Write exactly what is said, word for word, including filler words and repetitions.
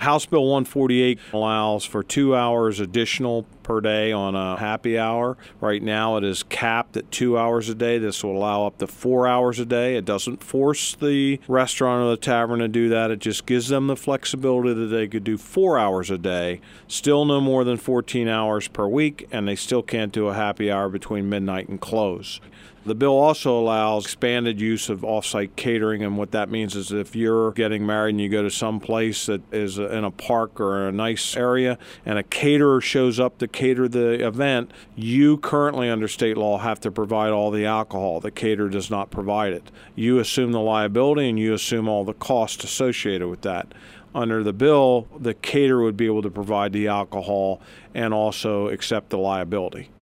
House Bill one forty-eight allows for two hours additional per day on a happy hour. Right now it is capped at two hours a day. This will allow up to four hours a day. It doesn't force the restaurant or the tavern to do that. It just gives them the flexibility that they could do four hours a day, still no more than fourteen hours per week, and they still can't do a happy hour between midnight and close. The bill also allows expanded use of off-site catering, and what that means is if you're getting married and you go to some place that is in a park or a nice area and a caterer shows up to cater the event, you currently under state law have to provide all the alcohol. The caterer does not provide it. You assume the liability and you assume all the costs associated with that. Under the bill, the caterer would be able to provide the alcohol and also accept the liability.